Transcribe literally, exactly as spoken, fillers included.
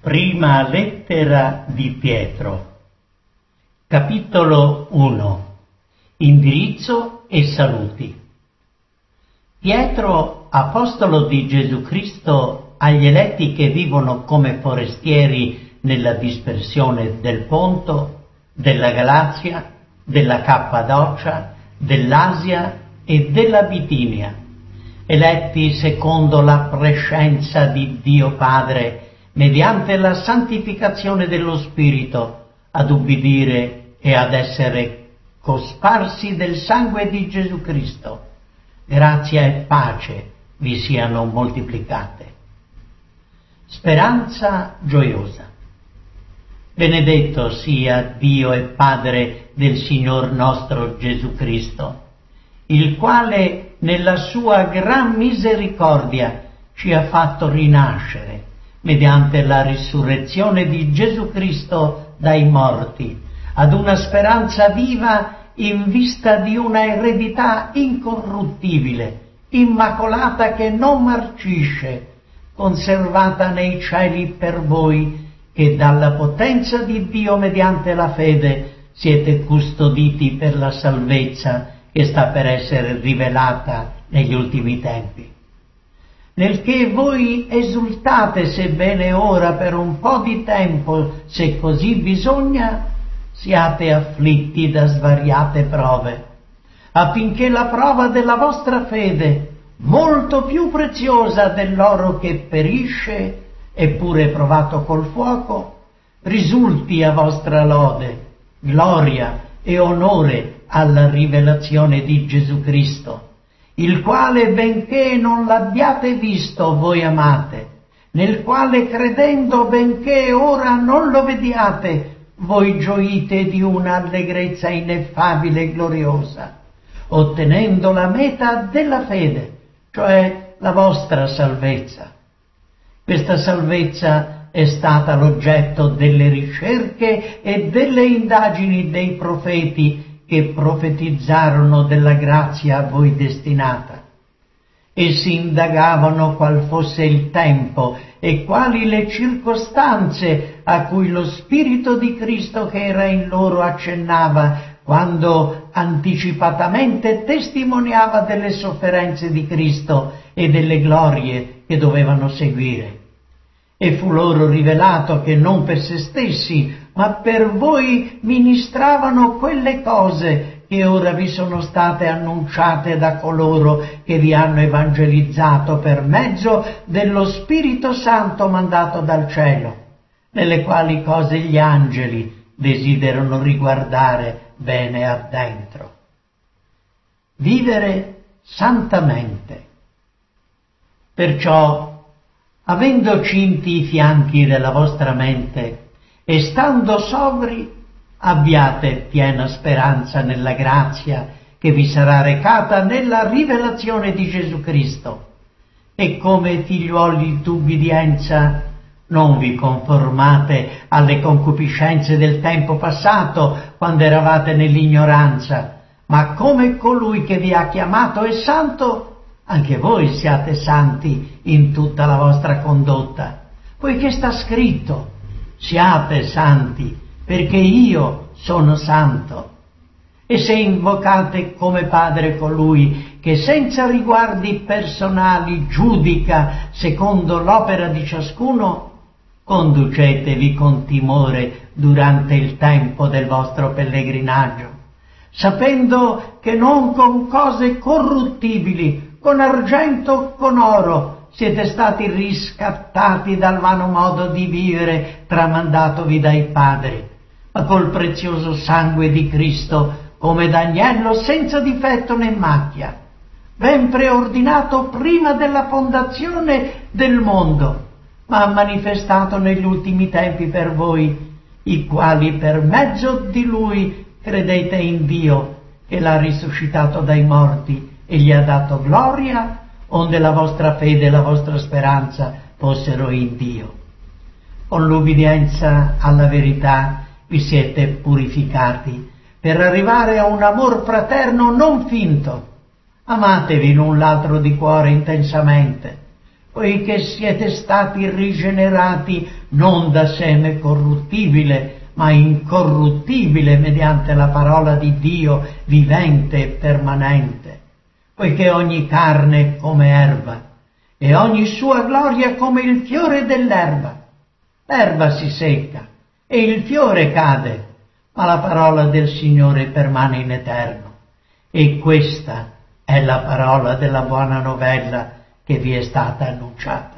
Prima lettera di Pietro, capitolo uno. Indirizzo e saluti. Pietro, apostolo di Gesù Cristo, agli eletti che vivono come forestieri nella dispersione del Ponto, della Galazia, della Cappadocia, dell'Asia e della Bitinia, eletti secondo la prescenza di Dio Padre, mediante la santificazione dello Spirito, ad ubbidire e ad essere cosparsi del sangue di Gesù Cristo. Grazia e pace vi siano moltiplicate. Speranza gioiosa. Benedetto sia Dio e Padre del Signor nostro Gesù Cristo, il quale nella sua gran misericordia ci ha fatto rinascere mediante la risurrezione di Gesù Cristo dai morti, ad una speranza viva in vista di una eredità incorruttibile, immacolata che non marcisce, conservata nei cieli per voi, che dalla potenza di Dio mediante la fede siete custoditi per la salvezza che sta per essere rivelata negli ultimi tempi. Nel che voi esultate, sebbene ora per un po' di tempo, se così bisogna, siate afflitti da svariate prove, affinché la prova della vostra fede, molto più preziosa dell'oro che perisce, eppure provato col fuoco, risulti a vostra lode, gloria e onore alla rivelazione di Gesù Cristo, il quale, benché non l'abbiate visto, voi amate, nel quale credendo, benché ora non lo vediate, voi gioite di una allegrezza ineffabile e gloriosa, ottenendo la meta della fede, cioè la vostra salvezza. Questa salvezza è stata l'oggetto delle ricerche e delle indagini dei profeti che profetizzarono della grazia a voi destinata. Essi indagavano qual fosse il tempo e quali le circostanze a cui lo Spirito di Cristo che era in loro accennava, quando anticipatamente testimoniava delle sofferenze di Cristo e delle glorie che dovevano seguire. E fu loro rivelato che non per se stessi, ma per voi ministravano quelle cose che ora vi sono state annunciate da coloro che vi hanno evangelizzato per mezzo dello Spirito Santo mandato dal cielo, nelle quali cose gli angeli desiderano riguardare bene addentro. Vivere santamente. Perciò, avendo cinti i fianchi della vostra mente e stando sobri, abbiate piena speranza nella grazia che vi sarà recata nella rivelazione di Gesù Cristo. E come figliuoli d'ubbidienza non vi conformate alle concupiscenze del tempo passato, quando eravate nell'ignoranza, ma come colui che vi ha chiamato è santo, anche voi siate santi in tutta la vostra condotta, poiché sta scritto: siate santi, perché io sono santo. E se invocate come Padre colui che senza riguardi personali giudica secondo l'opera di ciascuno, conducetevi con timore durante il tempo del vostro pellegrinaggio, sapendo che non con cose corruttibili, con argento o con oro, siete stati riscattati dal vano modo di vivere tramandatovi dai padri, ma col prezioso sangue di Cristo, come d'agnello senza difetto né macchia, ben preordinato prima della fondazione del mondo, ma manifestato negli ultimi tempi per voi, i quali per mezzo di Lui credete in Dio, che l'ha risuscitato dai morti e gli ha dato gloria, onde la vostra fede e la vostra speranza fossero in Dio. Con l'ubbidienza alla verità vi siete purificati, per arrivare a un amor fraterno non finto. Amatevi l'un l'altro di cuore intensamente, poiché siete stati rigenerati non da seme corruttibile, ma incorruttibile mediante la parola di Dio vivente e permanente, poiché ogni carne è come erba e ogni sua gloria come il fiore dell'erba. L'erba si secca e il fiore cade, ma la parola del Signore permane in eterno. E questa è la parola della buona novella che vi è stata annunciata.